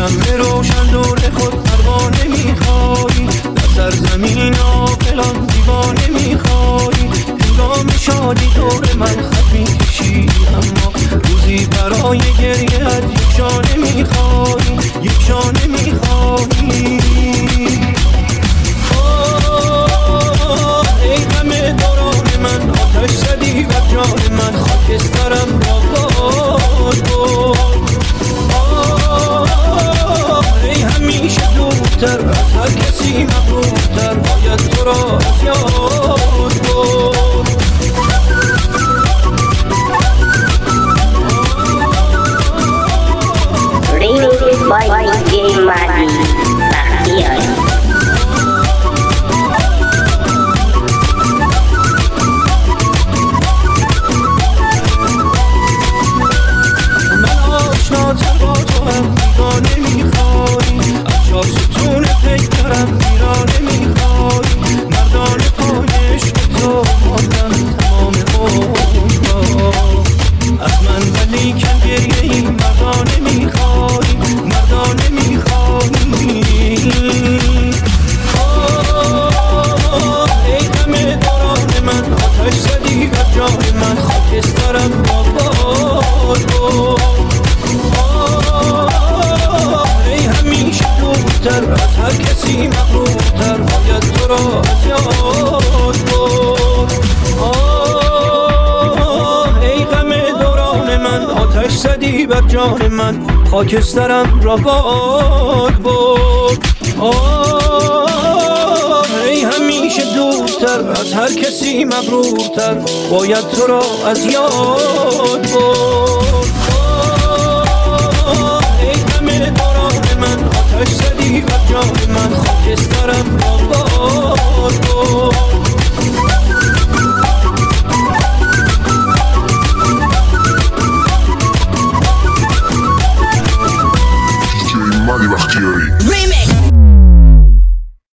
شمع روشن دور خود پروانه میخوایی، در سرزمین عاقلان دیوانه میخوایی. هنگام شادی دور من خط میکشی، اما روزی برای گریه از یک شانه میخوایی، یک شانه میخوایی. ای غم دوران من، آتش زدی بر جان من، خاکسترم را باد برد. ای همیشه دورتر از هر کسی مغرورتر، باید تو را از یاد برد. Remixed by DJ Madi Bakhtiar. با تو هم بیگانه میخوایی، از چار ستون پیکرم ویرانه میخوایی. مردان پای عشق تو ماندم تمام عمرها، از من ولی کن گریه ای مردانه میخوایی، مردانه میخوایی. ای غم دوران من، آتش زدی بر جان من، خاکسترم را باد برد. ای همیشه دورتر از هر کسی مغرورتر، باید تو را از یاد برد. ای غم دوران من، آتش زدی بر جان من، خاکسترم را باد برد. ای همیشه دورتر از هر کسی مغرورتر، باید تو را از یاد برد. ای غم دوران من، آتش زدی بر جان من، خاکسترم را